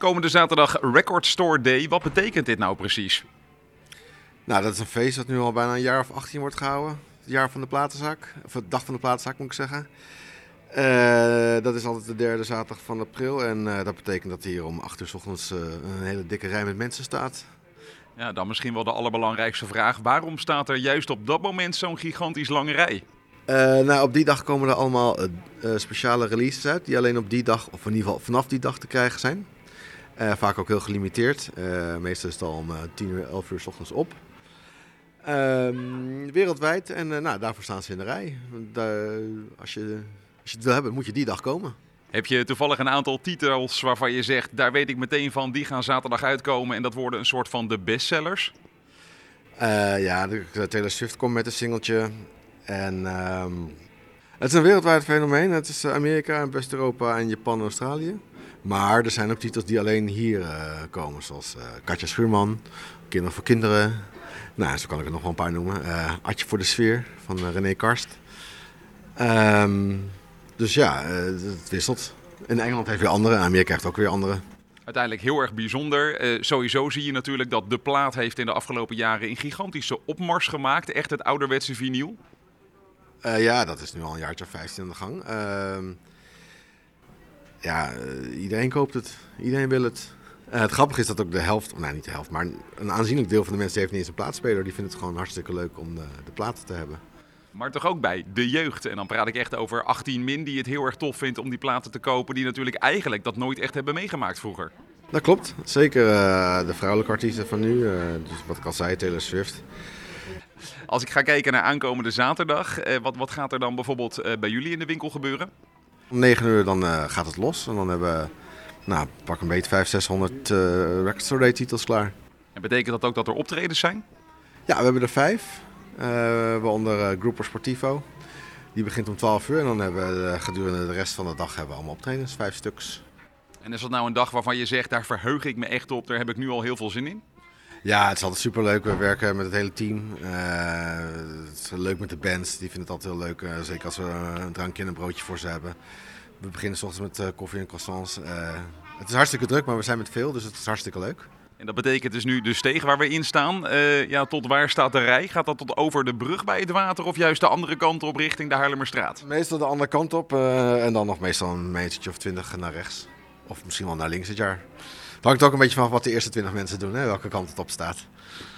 Komende zaterdag Record Store Day. Wat betekent dit nou precies? Nou, dat is een feest dat nu al bijna een jaar of 18 wordt gehouden. Het jaar van de platenzaak, of de dag van de platenzaak moet ik zeggen. Dat is altijd de derde zaterdag van april en dat betekent dat hier om 8 uur 's ochtends een hele dikke rij met mensen staat. Ja, dan misschien wel de allerbelangrijkste vraag. Waarom staat er juist op dat moment zo'n gigantisch lange rij? Nou, op die dag komen er allemaal speciale releases uit die alleen op die dag, of in ieder geval vanaf die dag te krijgen zijn. Vaak ook heel gelimiteerd. Meestal is het al om 10 uur, 11 uur 's ochtends op. Wereldwijd en nou, daarvoor staan ze in de rij. Als je het wil hebben, moet je die dag komen. Heb je toevallig een aantal titels waarvan je zegt, daar weet ik meteen van, die gaan zaterdag uitkomen en dat worden een soort van de bestsellers? Ja, Taylor Swift komt met een singeltje. En het is een wereldwijd fenomeen. Het is Amerika en West-Europa en Japan en Australië. Maar er zijn ook titels die alleen hier komen, zoals Katja Schuurman, Kinderen voor Kinderen. Nou, zo kan ik er nog wel een paar noemen. Atje voor de Sfeer van René Karst. Dus ja, het wisselt. In Engeland heeft weer andere, Amerika heeft ook weer andere. Uiteindelijk heel erg bijzonder. Sowieso zie je natuurlijk dat de plaat heeft in de afgelopen jaren een gigantische opmars gemaakt. Echt het ouderwetse vinyl. Ja, dat is nu al een jaartje of 15 aan de gang. Iedereen koopt het. Iedereen wil het. Het grappige is dat ook de helft, nou niet de helft, maar een aanzienlijk deel van de mensen heeft niet eens een plaatspeler. Die vindt het gewoon hartstikke leuk om de platen te hebben. Maar toch ook bij de jeugd. En dan praat ik echt over 18 min die het heel erg tof vindt om die platen te kopen. Die natuurlijk eigenlijk dat nooit echt hebben meegemaakt vroeger. Dat klopt. Zeker de vrouwelijke artiesten van nu. Dus wat ik al zei, Taylor Swift. Als ik ga kijken naar aankomende zaterdag, wat gaat er dan bijvoorbeeld bij jullie in de winkel gebeuren? Om 9 uur dan gaat het los. En dan hebben we, pak een beetje 500, 600 Record Store Day titels klaar. En betekent dat ook dat er optredens zijn? Ja, we hebben er 5. Waaronder Gruppo Sportivo. Die begint om 12 uur. En dan hebben we gedurende de rest van de dag hebben we allemaal optredens. 5 stuks. En is dat nou een dag waarvan je zegt, daar verheug ik me echt op. Daar heb ik nu al heel veel zin in? Ja, het is altijd superleuk. We werken met het hele team. Het is leuk met de bands. Die vinden het altijd heel leuk. Zeker als we een drankje en een broodje voor ze hebben. We beginnen 's ochtends met koffie en croissants. Het is hartstikke druk, maar we zijn met veel. Dus het is hartstikke leuk. En dat betekent dus nu de steeg waar we in staan. Tot waar staat de rij? Gaat dat tot over de brug bij het water of juist de andere kant op richting de Haarlemmerstraat? Meestal de andere kant op en dan nog meestal een metertje of 20 naar rechts. Of misschien wel naar links het jaar. Het hangt ook een beetje van wat de eerste 20 mensen doen, hè, welke kant het op staat.